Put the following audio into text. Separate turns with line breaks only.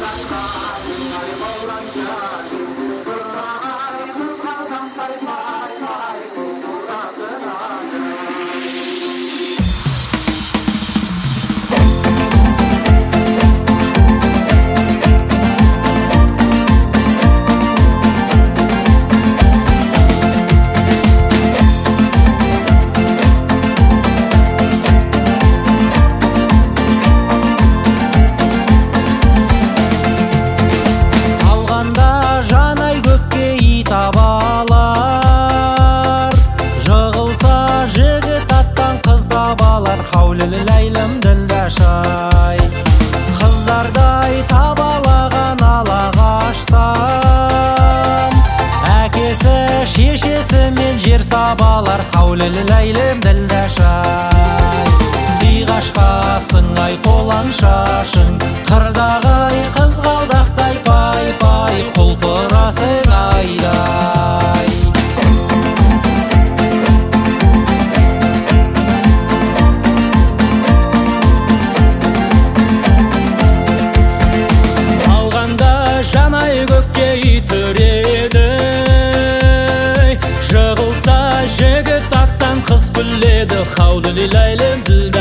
табалар жығылса жігіт аттан қыз табалар хаулілі ләйлім ділдәшай қыздардай табалаған алағашсам әкесі шешесі мен жер сабалар хаулілі ләйлім ділдәшай қиғашқа сыңай қолаң шашың қырдағай қызғалдақтай пай-пай құлпырасың айдай салғанда жанай көкке түреді жығылса жігіт аттан қыз күледі хаулілі ләйлім ділдә